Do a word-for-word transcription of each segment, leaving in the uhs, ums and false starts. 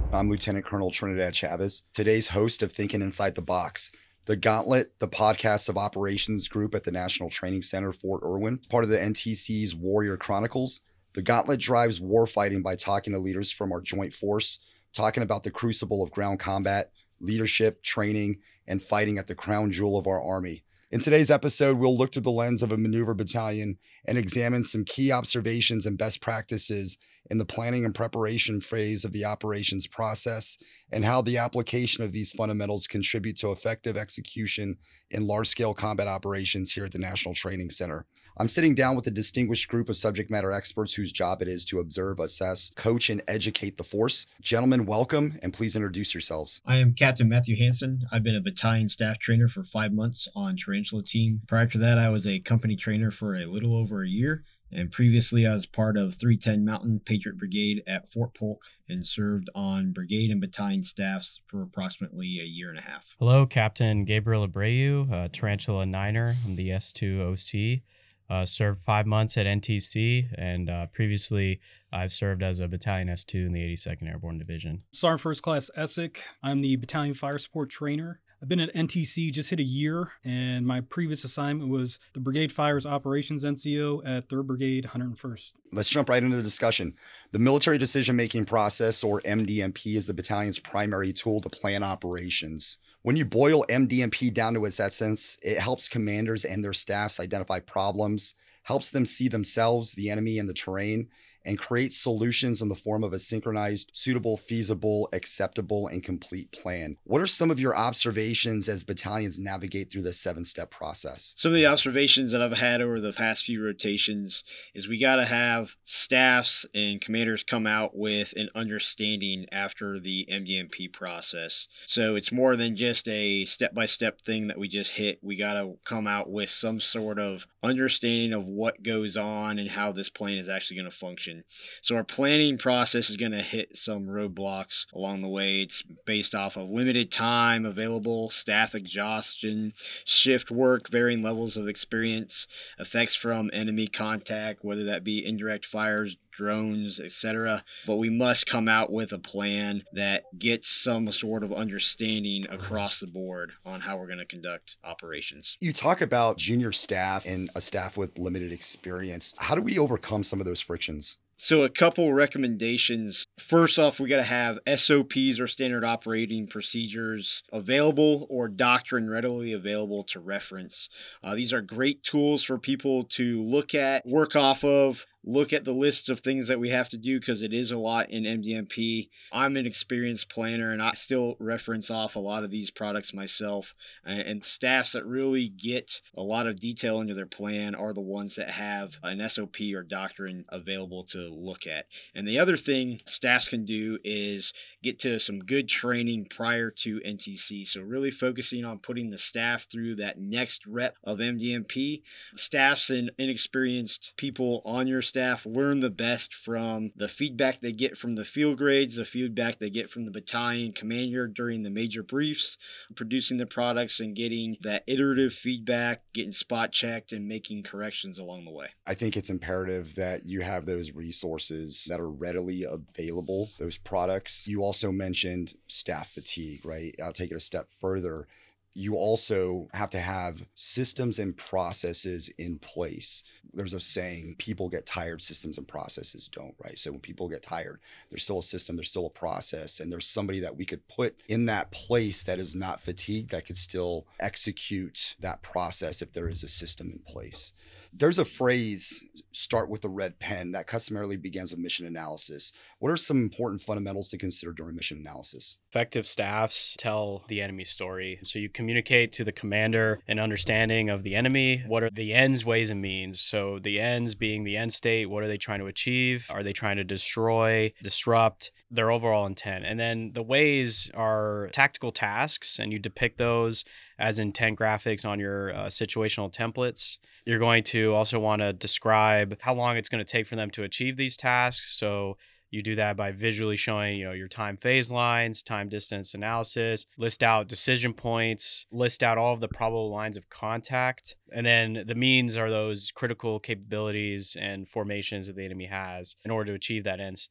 I'm Lieutenant Colonel Trinidad Chavez, today's host of Thinking Inside the Box, the Gauntlet, the podcast of operations group at the National Training Center, Fort Irwin, part of the N T C's Warrior Chronicles. The Gauntlet drives warfighting by talking to leaders from our joint force, talking about the crucible of ground combat, leadership, training, and fighting at the crown jewel of our Army. In today's episode, we'll look through the lens of a maneuver battalion and examine some key observations and best practices in the planning and preparation phase of the operations process and how the application of these fundamentals contribute to effective execution in large-scale combat operations here at the National Training Center. I'm sitting down with a distinguished group of subject matter experts whose job it is to observe, assess, coach, and educate the force. Gentlemen, welcome, and please introduce yourselves. I am Captain Matthew Hansen. I've been a battalion staff trainer for five months on Tarantula Team. Prior to that, I was a company trainer for a little over a year. And previously, I was part of three ten Mountain Patriot Brigade at Fort Polk and served on brigade and battalion staffs for approximately a year and a half. Hello, Captain Gabriel Abreu, uh, Tarantula Niner. I'm the S two O C. Uh, served five months at N T C, and uh, previously I've served as a Battalion S two in the eighty-second Airborne Division. Sergeant First Class Essick. I'm the Battalion Fire Support Trainer. I've been at N T C just hit a year, and my previous assignment was the Brigade Fires Operations N C O at third Brigade, one hundred first. Let's jump right into the discussion. The military decision-making process, or M D M P, is the battalion's primary tool to plan operations. When you boil M D M P down to its essence, it helps commanders and their staffs identify problems, helps them see themselves, the enemy, and the terrain, and create solutions in the form of a synchronized, suitable, feasible, acceptable, and complete plan. What are some of your observations as battalions navigate through this seven-step process? Some of the observations that I've had over the past few rotations is we got to have staffs and commanders come out with an understanding after the M D M P process. So it's more than just a step-by-step thing that we just hit. We got to come out with some sort of understanding of what goes on and how this plan is actually going to function. So our planning process is going to hit some roadblocks along the way. It's based off of limited time available, staff exhaustion, shift work, varying levels of experience, effects from enemy contact, whether that be indirect fires, drones, et cetera. But we must come out with a plan that gets some sort of understanding across the board on how we're going to conduct operations. You talk about junior staff and a staff with limited experience. How do we overcome some of those frictions? So a couple recommendations. First off, we got to have S O Ps or standard operating procedures available or doctrine readily available to reference. Uh, these are great tools for people to look at, work off of, look at the lists of things that we have to do because it is a lot in M D M P. I'm an experienced planner and I still reference off a lot of these products myself. And, and staffs that really get a lot of detail into their plan are the ones that have an S O P or doctrine available to look at. And the other thing staffs can do is get to some good training prior to N T C. So really focusing on putting the staff through that next rep of M D M P. Staffs and inexperienced people on your staff learn the best from the feedback they get from the field grades, the feedback they get from the battalion commander during the major briefs, producing the products and getting that iterative feedback, getting spot checked and making corrections along the way. I think it's imperative that you have those resources that are readily available, those products. You also mentioned staff fatigue, right? I'll take it a step further. You also have to have systems and processes in place. There's a saying, people get tired, systems and processes don't, right? So when people get tired, there's still a system, there's still a process, and there's somebody that we could put in that place that is not fatigued, that could still execute that process if there is a system in place. There's a phrase, start with a red pen, that customarily begins with mission analysis. What are some important fundamentals to consider during mission analysis? Effective staffs tell the enemy story. So you communicate to the commander an understanding of the enemy. What are the ends, ways, and means? So the ends being the end state, what are they trying to achieve? Are they trying to destroy, disrupt? Their overall intent. And then the ways are tactical tasks, and you depict those as intent graphics on your uh, situational templates. You're going to also want to describe how long it's going to take for them to achieve these tasks. So you do that by visually showing, you know, your time phase lines, time distance analysis, list out decision points, list out all of the probable lines of contact. And then the means are those critical capabilities and formations that the enemy has in order to achieve that end state.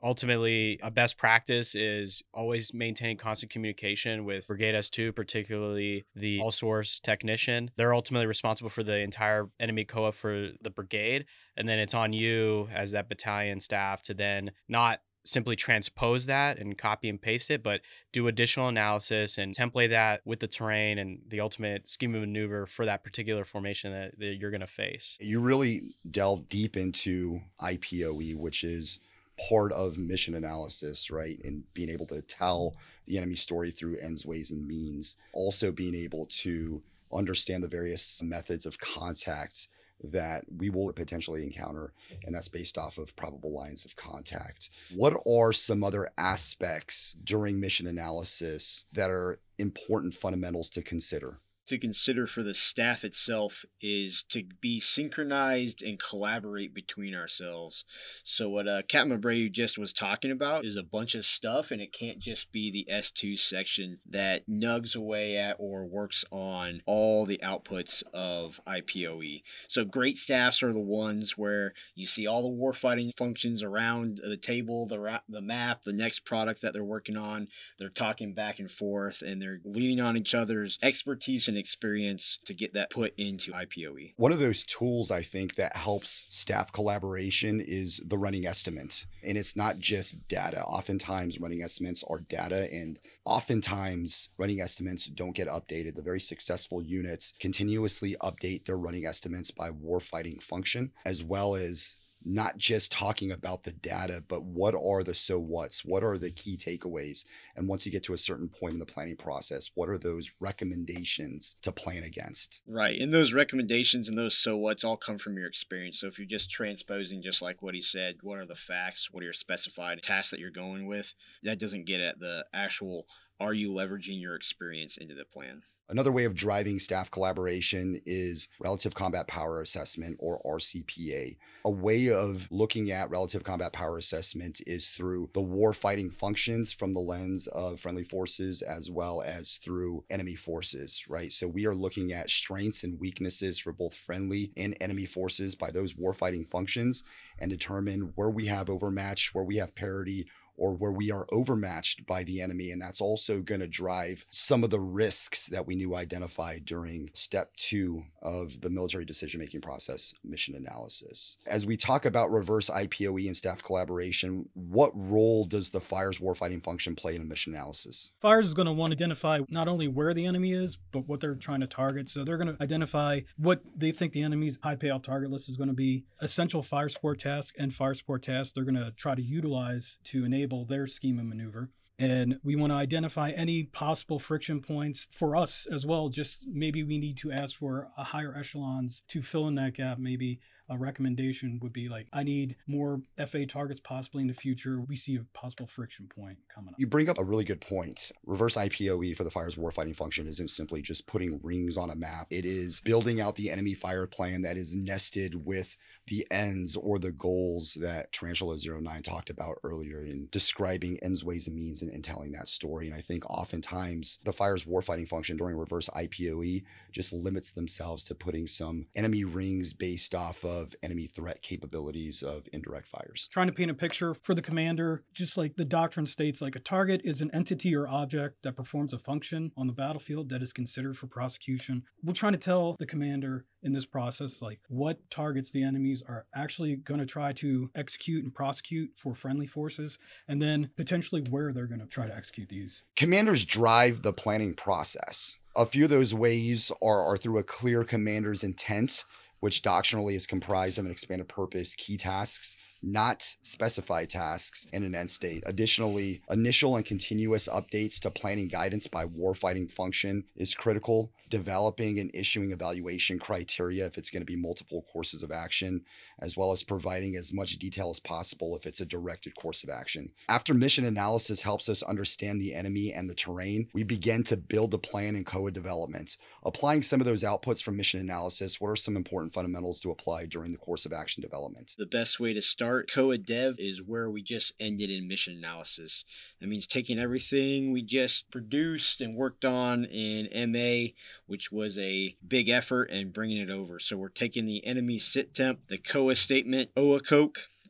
Ultimately, a best practice is always maintain constant communication with Brigade S two, particularly the all-source technician. They're ultimately responsible for the entire enemy C O A for the brigade, and then it's on you as that battalion staff to then not simply transpose that and copy and paste it, but do additional analysis and template that with the terrain and the ultimate scheme of maneuver for that particular formation that, that you're going to face. You really delve deep into I P O E, which is part of mission analysis, right? And being able to tell the enemy story through ends, ways, and means. Also being able to understand the various methods of contact that we will potentially encounter, and that's based off of probable lines of contact. What are some other aspects during mission analysis that are important fundamentals to consider? To consider for the staff itself is to be synchronized and collaborate between ourselves. So what uh, Captain Abreu just was talking about is a bunch of stuff, and it can't just be the S two section that nugs away at or works on all the outputs of I P O E. So great staffs are the ones where you see all the warfighting functions around the table, the, ra- the map, the next product that they're working on. They're talking back and forth, and they're leaning on each other's expertise and experience to get that put into I P O E. One of those tools I think that helps staff collaboration is the running estimate. And it's not just data. Oftentimes running estimates are data, and oftentimes running estimates don't get updated. The very successful units continuously update their running estimates by warfighting function, as well as not just talking about the data, but what are the so what's, what are the key takeaways? And once you get to a certain point in the planning process, what are those recommendations to plan against? Right. And those recommendations and those so what's all come from your experience. So if you're just transposing, just like what he said, what are the facts? What are your specified tasks that you're going with? That doesn't get at the actual, are you leveraging your experience into the plan? Another way of driving staff collaboration is relative combat power assessment, or R C P A. A way of looking at relative combat power assessment is through the war fighting functions from the lens of friendly forces as well as through enemy forces, right? So we are looking at strengths and weaknesses for both friendly and enemy forces by those war fighting functions, and determine where we have overmatch, where we have parity, or where we are overmatched by the enemy. And that's also going to drive some of the risks that we knew identified during step two of the military decision-making process, mission analysis. As we talk about reverse I P O E and staff collaboration, what role does the FIRES warfighting function play in a mission analysis? FIRES is going to want to identify not only where the enemy is, but what they're trying to target. So they're going to identify what they think the enemy's high payout target list is going to be. Essential fire support tasks and fire support tasks they're going to try to utilize to enable their scheme of maneuver. And we want to identify any possible friction points for us as well. Just maybe we need to ask for a higher echelons to fill in that gap. Maybe a recommendation would be like, I need more F A targets possibly in the future. We see a possible friction point coming up. You bring up a really good point. Reverse I P O E for the FIRES warfighting function isn't simply just putting rings on a map. It is building out the enemy fire plan that is nested with the ends or the goals that Tarantula zero nine talked about earlier in describing ends, ways, and means and, and telling that story. And I think oftentimes the FIRES warfighting function during reverse I P O E just limits themselves to putting some enemy rings based off of of enemy threat capabilities of indirect fires. Trying to paint a picture for the commander, just like the doctrine states, like a target is an entity or object that performs a function on the battlefield that is considered for prosecution. We're trying to tell the commander in this process, like what targets the enemies are actually going to try to execute and prosecute for friendly forces, and then potentially where they're going to try to execute these. Commanders drive the planning process. A few of those ways are, are through a clear commander's intent, which doctrinally is comprised of an expanded purpose, key tasks, not specified tasks, and an end state. Additionally, initial and continuous updates to planning guidance by warfighting function is critical. Developing and issuing evaluation criteria if it's going to be multiple courses of action, as well as providing as much detail as possible if it's a directed course of action. After mission analysis helps us understand the enemy and the terrain, we begin to build a plan in C O A development. Applying some of those outputs from mission analysis, what are some important fundamentals to apply during the course of action development? The best way to start C O A dev is where we just ended in mission analysis. That means taking everything we just produced and worked on in M A, which was a big effort, and bringing it over. So we're taking the enemy sit temp, the C O A statement, O A C O C,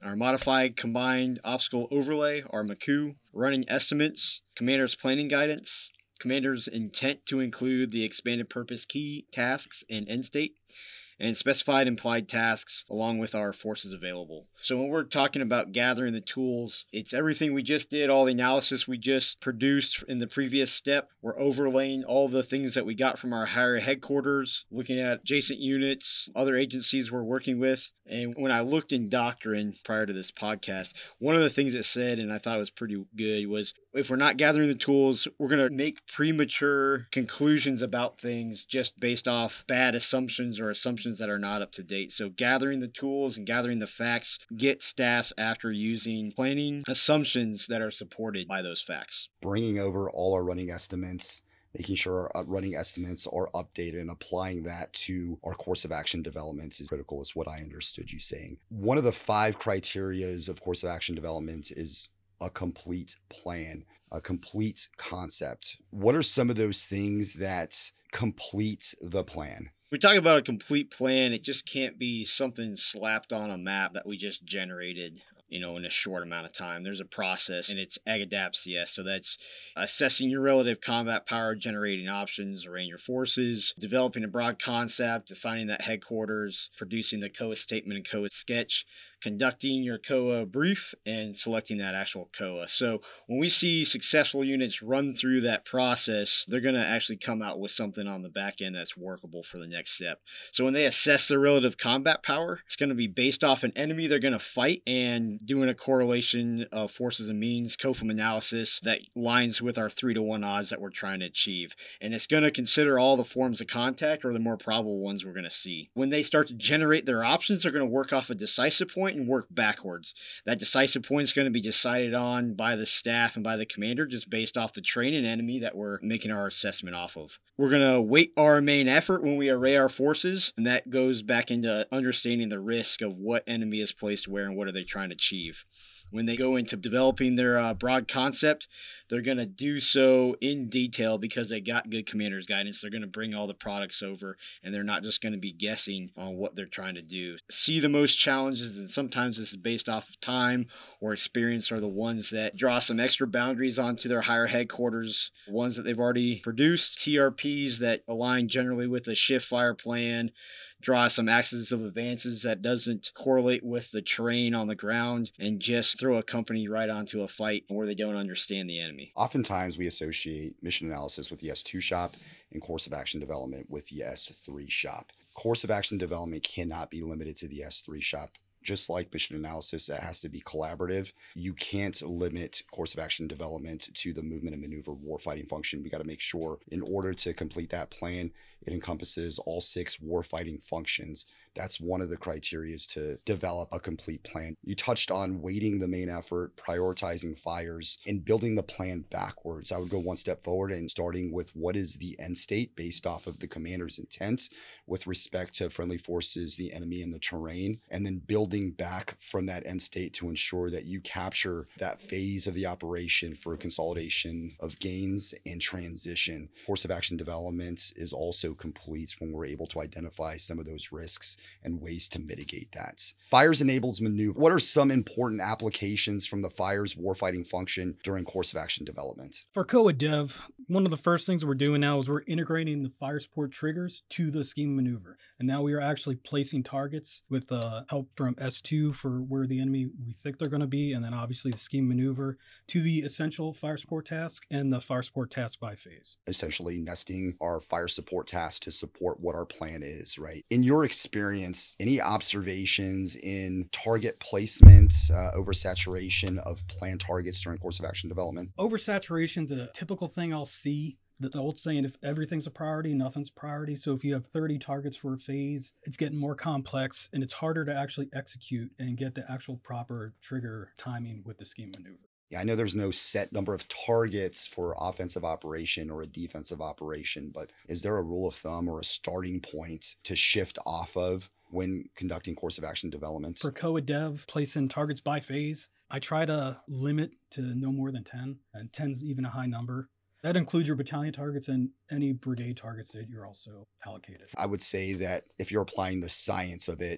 our Modified Combined Obstacle Overlay, our M C O, Running Estimates, Commander's Planning Guidance, Commander's Intent to include the Expanded Purpose Key tasks and End State, and specified implied tasks along with our forces available. So when we're talking about gathering the tools, it's everything we just did, all the analysis we just produced in the previous step. We're overlaying all the things that we got from our higher headquarters, looking at adjacent units, other agencies we're working with. And when I looked in Doctrine prior to this podcast, one of the things it said, and I thought it was pretty good, was if we're not gathering the tools, we're going to make premature conclusions about things just based off bad assumptions or assumptions that are not up to date. So gathering the tools and gathering the facts get staffs after using planning assumptions that are supported by those facts. Bringing over all our running estimates, making sure our running estimates are updated and applying that to our course of action development is critical, is what I understood you saying. One of the five criterias of course of action development is a complete plan, a complete concept. What are some of those things that complete the plan? We talk about a complete plan. It just can't be something slapped on a map that we just generated, you know, in a short amount of time. There's a process, and it's A G A D A P C S. So that's assessing your relative combat power, generating options, arraying your forces, developing a broad concept, assigning that headquarters, producing the C O A statement and C O A sketch, conducting your C O A brief, and selecting that actual C O A. So when we see successful units run through that process, they're going to actually come out with something on the back end that's workable for the next step. So when they assess their relative combat power, it's going to be based off an enemy they're going to fight and doing a correlation of forces and means, C O F A M analysis that lines with our three to one odds that we're trying to achieve. And it's going to consider all the forms of contact or the more probable ones we're going to see. When they start to generate their options, they're going to work off a decisive point and work backwards. That decisive point is going to be decided on by the staff and by the commander just based off the terrain and enemy that we're making our assessment off of. We're going to weight our main effort when we array our forces, and that goes back into understanding the risk of what enemy is placed where and what are they trying to achieve. When they go into developing their uh, broad concept, they're going to do so in detail because they got good commander's guidance. They're going to bring all the products over, and they're not just going to be guessing on what they're trying to do. See the most challenges, and sometimes this is based off of time or experience, are the ones that draw some extra boundaries onto their higher headquarters, ones that they've already produced, T R Ps that align generally with a shift fire plan, draw some axes of advances that doesn't correlate with the terrain on the ground, and just throw a company right onto a fight where they don't understand the enemy. Oftentimes we associate mission analysis with the S two shop and course of action development with the S three shop. Course of action development cannot be limited to the S three shop. Just like mission analysis, that has to be collaborative. You can't limit course of action development to the movement and maneuver warfighting function. We got to make sure in order to complete that plan, it encompasses all six warfighting functions. That's one of the criteria to develop a complete plan. You touched on weighting the main effort, prioritizing fires, and building the plan backwards. I would go one step forward and starting with what is the end state based off of the commander's intent with respect to friendly forces, the enemy, and the terrain, and then building back from that end state to ensure that you capture that phase of the operation for consolidation of gains and transition. Course of action development is also complete when we're able to identify some of those risks and ways to mitigate that. Fires enables maneuver. What are some important applications from the fires warfighting function during course of action development? For C O A Dev, one of the first things we're doing now is we're integrating the fire support triggers to the scheme maneuver. And now we are actually placing targets with uh, help from S two for where the enemy we think they're going to be, and then obviously the scheme maneuver to the essential fire support task and the fire support task by phase. Essentially nesting our fire support tasks to support what our plan is, right? In your experience, any observations in target placement, uh, oversaturation of planned targets during course of action development? Oversaturation is a typical thing I'll see. The old saying, if everything's a priority, nothing's a priority. So if you have thirty targets for a phase, it's getting more complex and it's harder to actually execute and get the actual proper trigger timing with the scheme maneuver. Yeah, I know there's no set number of targets for offensive operation or a defensive operation, but is there a rule of thumb or a starting point to shift off of when conducting course of action development? For C O A Dev, placing targets by phase, I try to limit to no more than ten, and ten is even a high number. That includes your battalion targets and any brigade targets that you're also allocated. I would say that if you're applying the science of it,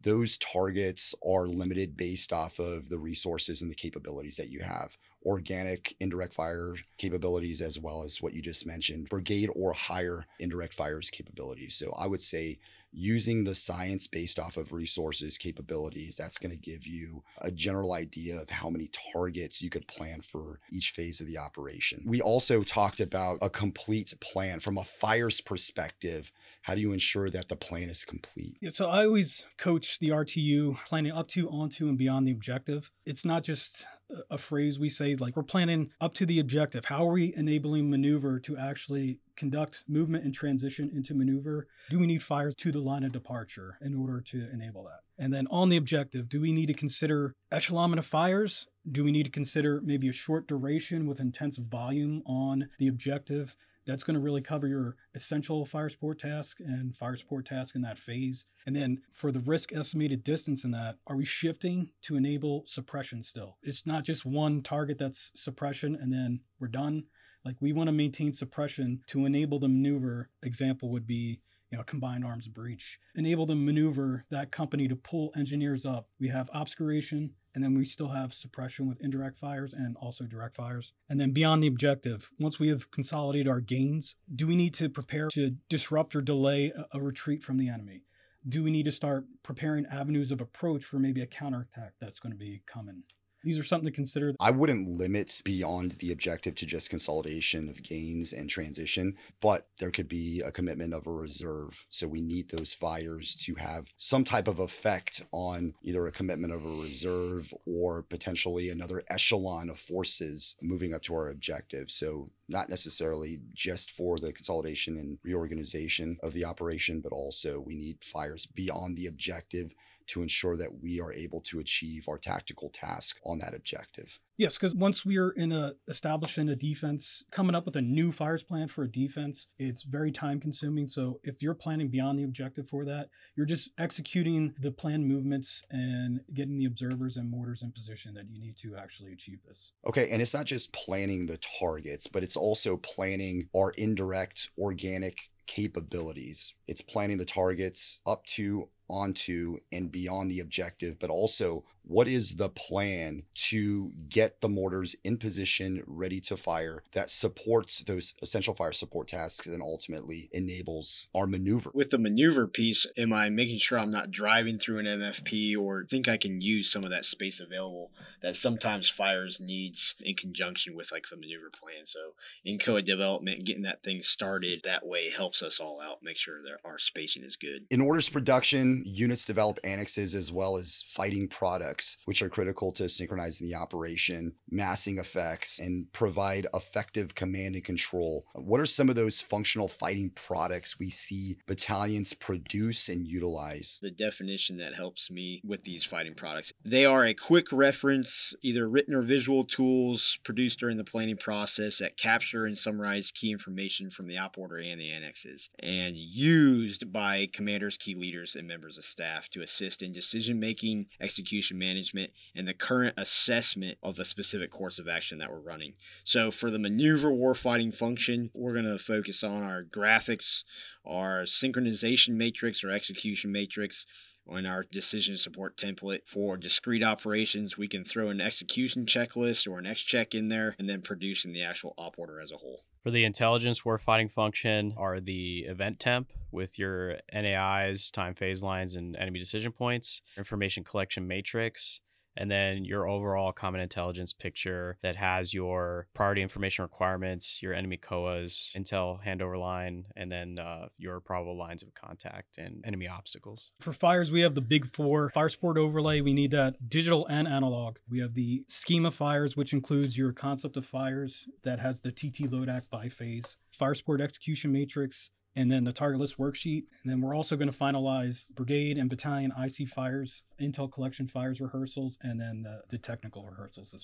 those targets are limited based off of the resources and the capabilities that you have. Organic indirect fire capabilities, as well as what you just mentioned, brigade or higher indirect fires capabilities. So I would say using the science based off of resources capabilities, that's going to give you a general idea of how many targets you could plan for each phase of the operation. We also talked about a complete plan from a fires perspective. How do you ensure that the plan is complete? Yeah, so I always coach the R T U planning up to, onto, and beyond the objective. It's not just a phrase we say, like we're planning up to the objective. How are we enabling maneuver to actually conduct movement and transition into maneuver? Do we need fires to the line of departure in order to enable that? And then on the objective, do we need to consider echelonment of fires? Do we need to consider maybe a short duration with intense volume on the objective? That's going to really cover your essential fire support task and fire support task in that phase. And then for the risk estimated distance in that, are we shifting to enable suppression still? It's not just one target that's suppression and then we're done. Like we want to maintain suppression to enable the maneuver. Example would be, you know, combined arms breach. Enable the maneuver that company to pull engineers up. We have obscuration, and then we still have suppression with indirect fires and also direct fires. And then beyond the objective, once we have consolidated our gains, do we need to prepare to disrupt or delay a, a retreat from the enemy? Do we need to start preparing avenues of approach for maybe a counterattack that's going to be coming? These are something to consider. I wouldn't limit beyond the objective to just consolidation of gains and transition, but there could be a commitment of a reserve. So we need those fires to have some type of effect on either a commitment of a reserve or potentially another echelon of forces moving up to our objective. So not necessarily just for the consolidation and reorganization of the operation, but also we need fires beyond the objective to ensure that we are able to achieve our tactical task on that objective. Yes, because once we are in a establishing a defense, coming up with a new fires plan for a defense, it's very time consuming. So if you're planning beyond the objective for that, you're just executing the planned movements and getting the observers and mortars in position that you need to actually achieve this. Okay, and it's not just planning the targets, but it's also planning our indirect organic capabilities. It's planning the targets up to, onto, and beyond the objective, but also what is the plan to get the mortars in position, ready to fire, that supports those essential fire support tasks and ultimately enables our maneuver. With the maneuver piece, am I making sure I'm not driving through an M F P or think I can use some of that space available that sometimes fires needs in conjunction with like the maneuver plan? So in code development, getting that thing started that way helps us all out, make sure that our spacing is good. In orders production, units develop annexes as well as fighting products, which are critical to synchronizing the operation, massing effects, and provide effective command and control. What are some of those functional fighting products we see battalions produce and utilize? The definition that helps me with these fighting products. They are a quick reference, either written or visual tools produced during the planning process that capture and summarize key information from the op order and the annexes, and used by commanders, key leaders, and members of staff to assist in decision-making, execution management, and the current assessment of the specific course of action that we're running. So for the maneuver warfighting function, we're going to focus on our graphics, our synchronization matrix or execution matrix, on our decision support template. For discrete operations, we can throw an execution checklist or an X check in there and then producing the actual op order as a whole. For the intelligence warfighting function are the event temp with your N A Is, time phase lines, and enemy decision points, information collection matrix, and then your overall common intelligence picture that has your priority information requirements, your enemy C O As, intel handover line, and then uh, your probable lines of contact and enemy obstacles. For fires, we have the big four. Fire support overlay, we need that digital and analog. We have the scheme of fires, which includes your concept of fires that has the T T load act by phase, fire support execution matrix, and then the target list worksheet. And then we're also going to finalize brigade and battalion I C fires, intel collection fires rehearsals, and then the, the technical rehearsals as well.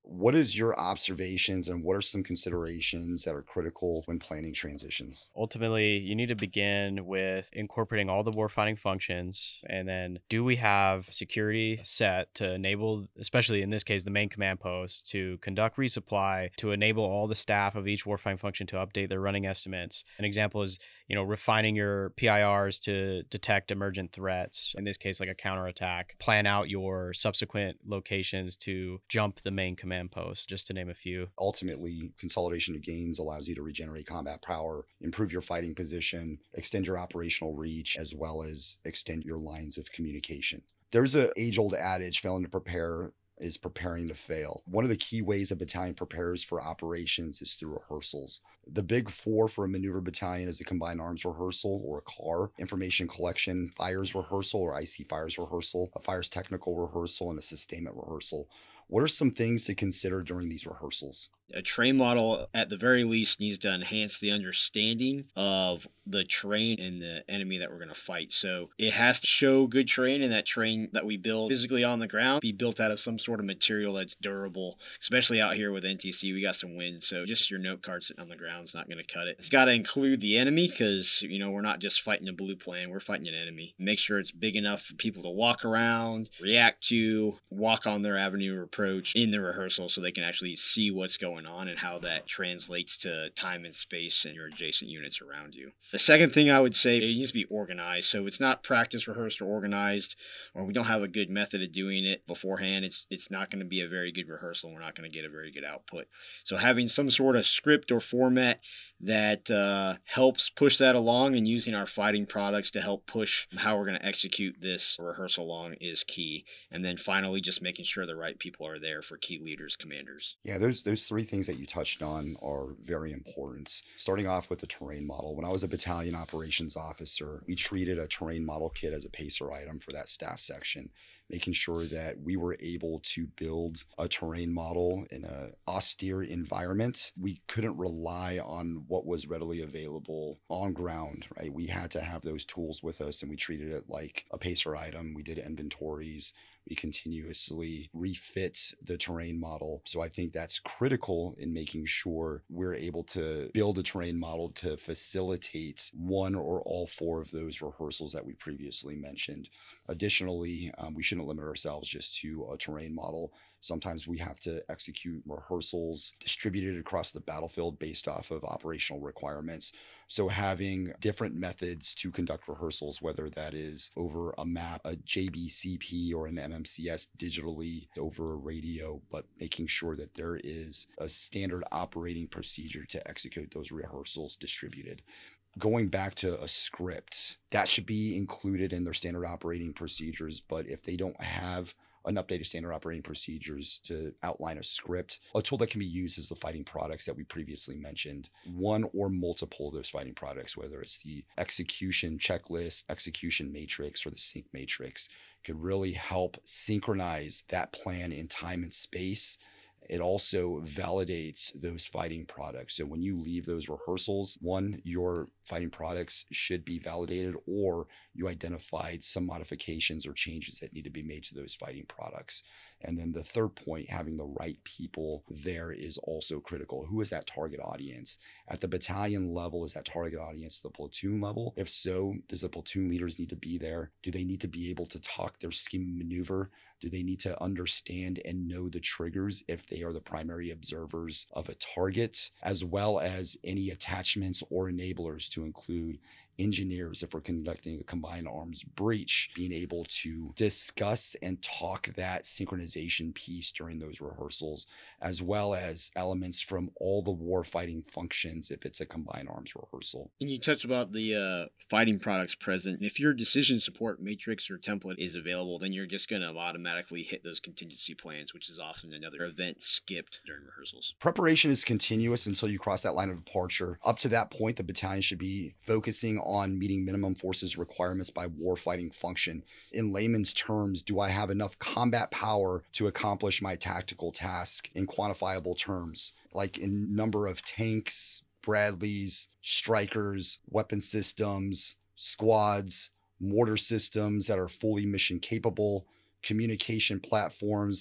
What is your observations and what are some considerations that are critical when planning transitions? Ultimately, you need to begin with incorporating all the warfighting functions. And then, do we have security set to enable, especially in this case, the main command post, to conduct resupply, to enable all the staff of each warfighting function to update their running estimates? An example is, you know, refining your P I Rs to detect emergent threats, in this case, like a counterattack. Plan out your subsequent locations to jump the main command post, just to name a few. Ultimately, consolidation of gains allows you to regenerate combat power, improve your fighting position, extend your operational reach, as well as extend your lines of communication. There's an age-old adage, failing to prepare is preparing to fail. One of the key ways a battalion prepares for operations is through rehearsals. The big four for a maneuver battalion is a combined arms rehearsal or a C A R, information collection fires rehearsal or I C fires rehearsal, a fires technical rehearsal, and a sustainment rehearsal. What are some things to consider during these rehearsals? A terrain model, at the very least, needs to enhance the understanding of the terrain and the enemy that we're going to fight. So it has to show good terrain, and that terrain that we build physically on the ground be built out of some sort of material that's durable, especially out here with N T C. We got some wind, so just your note card sitting on the ground is not going to cut it. It's got to include the enemy because, you know, we're not just fighting a blue plane, we're fighting an enemy. Make sure it's big enough for people to walk around, react to, walk on their avenue of approach in the rehearsal so they can actually see what's going on and how that translates to time and space and your adjacent units around you. The second thing I would say, it needs to be organized. So it's not practice, rehearsed, or organized, or we don't have a good method of doing it beforehand. It's it's not going to be a very good rehearsal. We're not going to get a very good output. So having some sort of script or format that uh, helps push that along and using our fighting products to help push how we're going to execute this rehearsal along is key. And then finally, just making sure the right people are there for key leaders, commanders. Yeah, those those three things that you touched on are very important. Starting off with the terrain model. When I was a battalion operations officer, we treated a terrain model kit as a pacer item for that staff section, making sure that we were able to build a terrain model in an austere environment. We couldn't rely on what was readily available on ground, right? We had to have those tools with us, and we treated it like a pacer item. We did inventories. We continuously refit the terrain model. So I think that's critical in making sure we're able to build a terrain model to facilitate one or all four of those rehearsals that we previously mentioned. Additionally, um, we shouldn't limit ourselves just to a terrain model. Sometimes we have to execute rehearsals distributed across the battlefield based off of operational requirements. So having different methods to conduct rehearsals, whether that is over a map, a J B C P, or an M M C S digitally over a radio, but making sure that there is a standard operating procedure to execute those rehearsals distributed. Going back to a script, that should be included in their standard operating procedures, but if they don't have an updated standard operating procedures to outline a script, a tool that can be used is the fighting products that we previously mentioned. One or multiple of those fighting products, whether it's the execution checklist, execution matrix, or the sync matrix, could really help synchronize that plan in time and space. It also validates those fighting products. So when you leave those rehearsals, one, your fighting products should be validated, or you identified some modifications or changes that need to be made to those fighting products. And then the third point, having the right people there is also critical. Who is that target audience? At the battalion level, is that target audience the platoon level? If so, does the platoon leaders need to be there? Do they need to be able to talk their scheme maneuver? Do they need to understand and know the triggers if they are the primary observers of a target, as well as any attachments or enablers to include engineers if we're conducting a combined arms breach, being able to discuss and talk that synchronization piece during those rehearsals, as well as elements from all the war fighting functions if it's a combined arms rehearsal. And you touched about the uh, fighting products present. If your decision support matrix or template is available, then you're just going to automatically hit those contingency plans, which is often another event skipped during rehearsals. Preparation is continuous until you cross that line of departure. Up to that point, the battalion should be focusing on meeting minimum forces requirements by warfighting function. In layman's terms, do I have enough combat power to accomplish my tactical task in quantifiable terms, like in number of tanks, Bradleys, strikers, weapon systems, squads, mortar systems that are fully mission capable, communication platforms,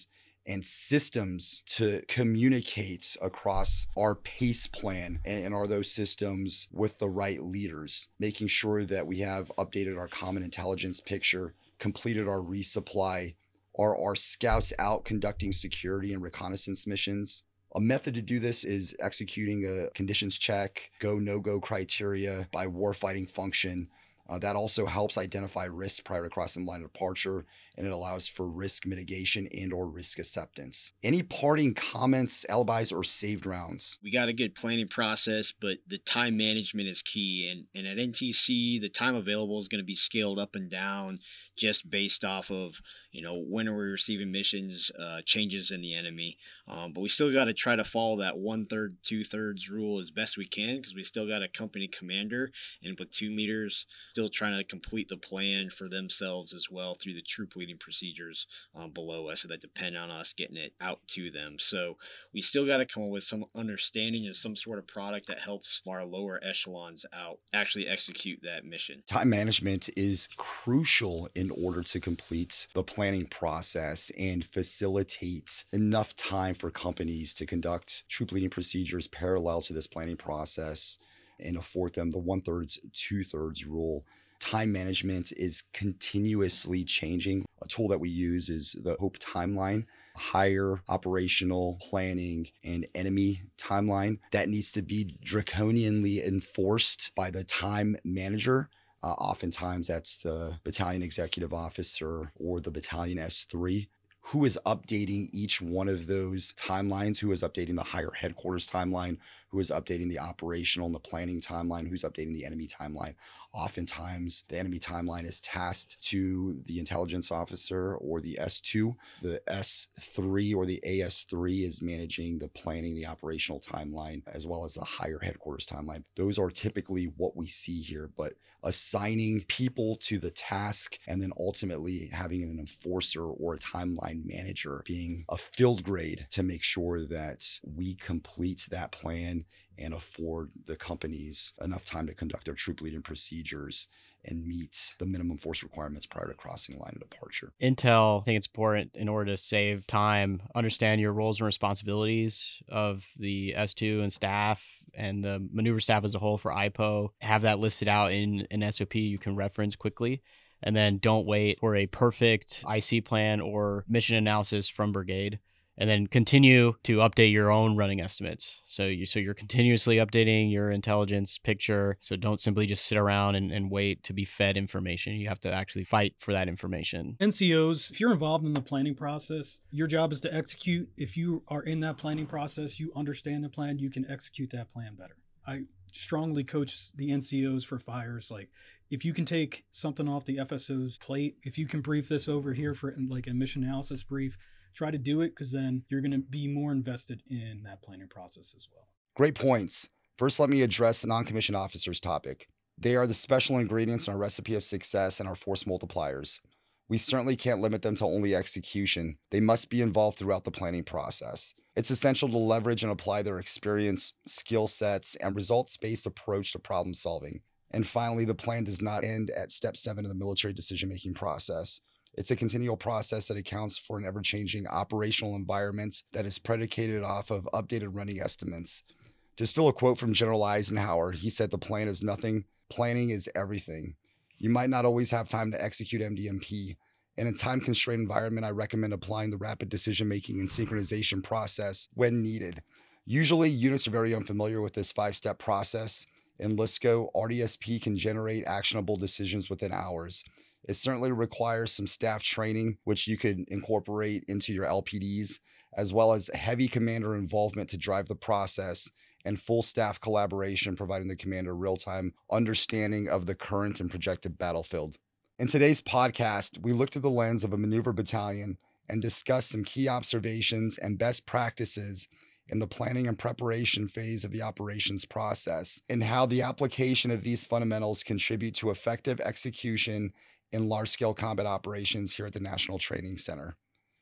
and systems to communicate across our PACE plan. And are those systems with the right leaders, making sure that we have updated our common intelligence picture, completed our resupply, are our scouts out conducting security and reconnaissance missions. A method to do this is executing a conditions check, go, no-go criteria by warfighting function. Uh, that also helps identify risks prior to crossing the line of departure, and it allows for risk mitigation and or risk acceptance. Any parting comments, alibis, or saved rounds? We got a good planning process, but the time management is key. And, and at N T C, the time available is going to be scaled up and down just based off of, you know, when are we receiving missions, uh, changes in the enemy. Um, but we still got to try to follow that one-third, two-thirds rule as best we can, because we still got a company commander and platoon leaders still trying to complete the plan for themselves as well through the troop leading procedures um, below us that depend on us getting it out to them. So we still got to come up with some understanding of some sort of product that helps our lower echelons out actually execute that mission. Time management is crucial in order to complete the planning process and facilitate enough time for companies to conduct troop leading procedures parallel to this planning process and afford them the one-thirds, two-thirds rule. Time management is continuously changing. A tool that we use is the HOPE timeline, higher operational planning and enemy timeline that needs to be draconianly enforced by the time manager. Uh, oftentimes that's the battalion executive officer or the battalion S three, who is updating each one of those timelines, who is updating the higher headquarters timeline, who is updating the operational and the planning timeline, who's updating the enemy timeline. Oftentimes, the enemy timeline is tasked to the intelligence officer or the S two. The S three or the A S three is managing the planning, the operational timeline, as well as the higher headquarters timeline. Those are typically what we see here, but assigning people to the task and then ultimately having an enforcer or a timeline manager being a field grade to make sure that we complete that plan and afford the companies enough time to conduct their troop leading procedures and meet the minimum force requirements prior to crossing the line of departure. Intel, I think it's important in order to save time, understand your roles and responsibilities of the S two and staff and the maneuver staff as a whole for I P O. Have that listed out in an S O P you can reference quickly. And then don't wait for a perfect I C plan or mission analysis from brigade. And then continue to update your own running estimates. So you so you're continuously updating your intelligence picture. So don't simply just sit around and, and wait to be fed information. You have to actually fight for that information. N C Os, if you're involved in the planning process, your job is to execute. If you are in that planning process, you understand the plan, you can execute that plan better. I strongly coach the N C Os for fires. Like, if you can take something off the F S O's plate, if you can brief this over here for like a mission analysis brief, try to do it, because then you're going to be more invested in that planning process as well. Great points. First, let me address the non-commissioned officers topic. They are the special ingredients in our recipe of success and our force multipliers. We certainly can't limit them to only execution. They must be involved throughout the planning process. It's essential to leverage and apply their experience, skill sets, and results-based approach to problem solving. And finally, the plan does not end at step seven of the military decision-making process. It's a continual process that accounts for an ever-changing operational environment that is predicated off of updated running estimates. To steal a quote from General Eisenhower, he said, "The plan is nothing, planning is everything." You might not always have time to execute M D M P. In a time-constrained environment, I recommend applying the rapid decision-making and synchronization process when needed. Usually, units are very unfamiliar with this five-step process. In LISCO, R D S P can generate actionable decisions within hours. It certainly requires some staff training, which you could incorporate into your L P Ds, as well as heavy commander involvement to drive the process and full staff collaboration, providing the commander real-time understanding of the current and projected battlefield. In today's podcast, we look through the lens of a maneuver battalion and discuss some key observations and best practices in the planning and preparation phase of the operations process, and how the application of these fundamentals contribute to effective execution in large-scale combat operations here at the National Training Center.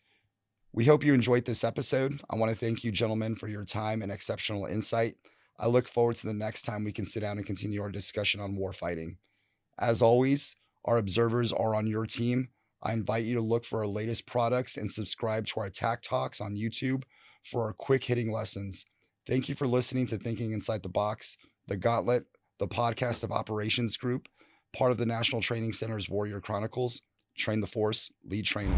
We hope you enjoyed this episode. I want to thank you, gentlemen, for your time and exceptional insight. I look forward to the next time we can sit down and continue our discussion on warfighting. As always, our observers are on your team. I invite you to look for our latest products and subscribe to our Attack Talks on YouTube for our quick hitting lessons. Thank you for listening to Thinking Inside the Box, the Gauntlet, the podcast of Operations Group, part of the National Training Center's Warrior Chronicles. Train the force, lead, train,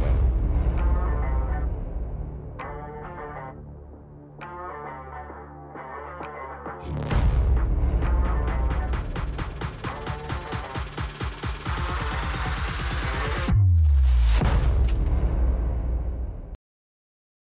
win.